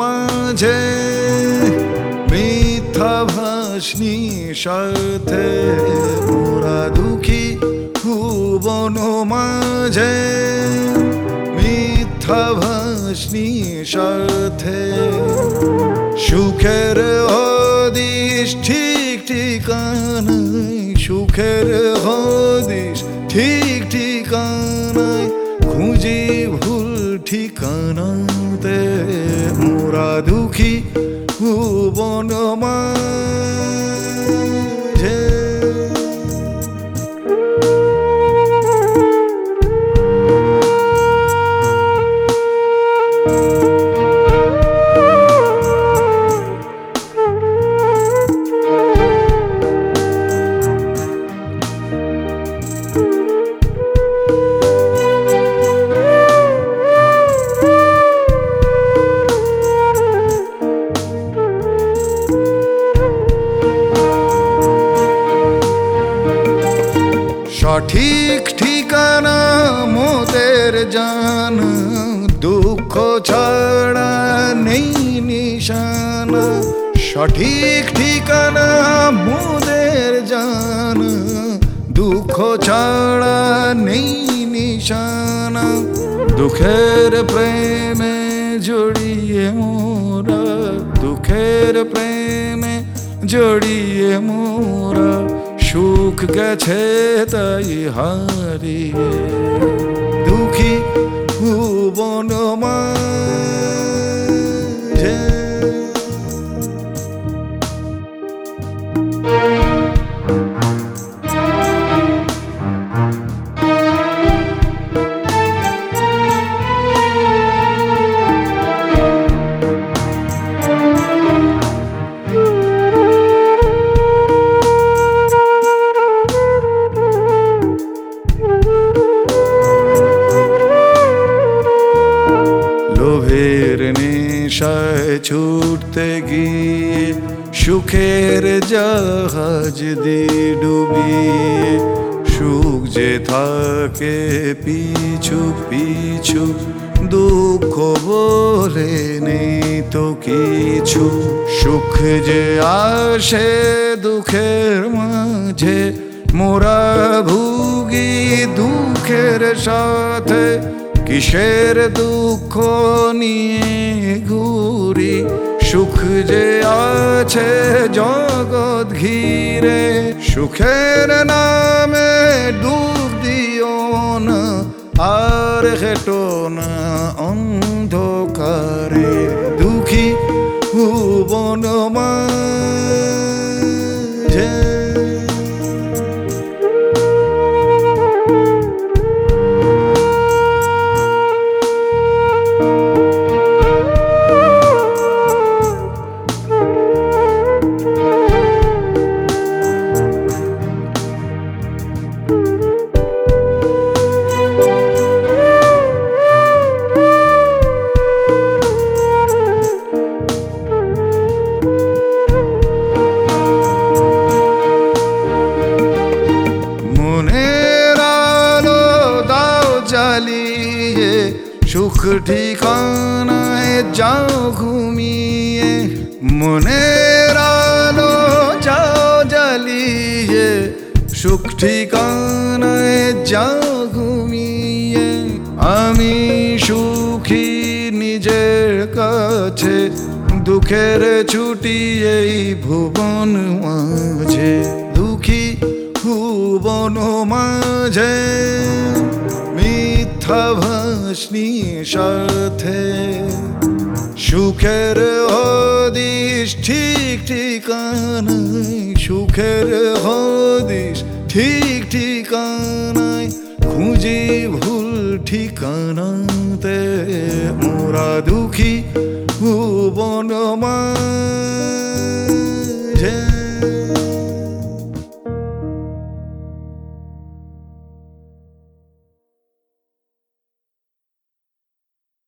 মাঝে মিথ্যা ভাসনি সাথে মোরা দুঃখী ভুবন মাঝে মিথ্যা ভাসনি সাথে সুখের হদিস ঠিক ঠিকানায় সুখের হদিস ঠিক ঠিকানায় খুঁজি ভুল ঠিকানাতে মোরা দুঃখী ভুবন মাঝে সঠিক ঠিকানা মোদের জানা দুঃখ ছাড়া নেই নিশানা সঠিক ঠিকানা মোদের জানা দুঃখ ছাড়া নেই নিশানা দুঃখের প্রেমে জড়িয়ে মোরা দুঃখের প্রেমে জড়িয়ে মোরা সুখ গেছে তাই হারিয়ে দুঃখী ভুবন মাঝে লোভের নেশায় ছুটতে গিয়ে সুখের জাহাজ দিয়ে ডুবিয়ে সুখ যে থাকে পিছু পিছু দুঃখ বলে নেই তো কিছু সুখ যে আসে দুঃখের মাঝে মোরা ভুগি দুঃখের সাথে কিসের দুঃখ নিয়ে ঘুরি সুখ যে আছে জগৎ ঘিরে সুখের নামে ডুব দিও না আর হেঁটো না অন্ধকারে দুঃখী ভুবন মাঝে জ্বালিয়ে সুখ ঠিকানায় যাও ঘুমিয়ে মনের আলো যাও জ্বালিয়ে সুখ ঠিকানায় যাও ঘুমিয়ে আমি সুখী নিজের কাছে দুঃখের ছুটি এই ভুবন মাঝে দুঃখী ভুবন মাঝে মিথ্যা ভাসনি সাথে সুখের হদিস ঠিক ঠিকানায় সুখের হদিস ঠিক ঠিকানায় খুঁজি ভুল ঠিকানাতে মোরা দুঃখী ভুবন মাঝে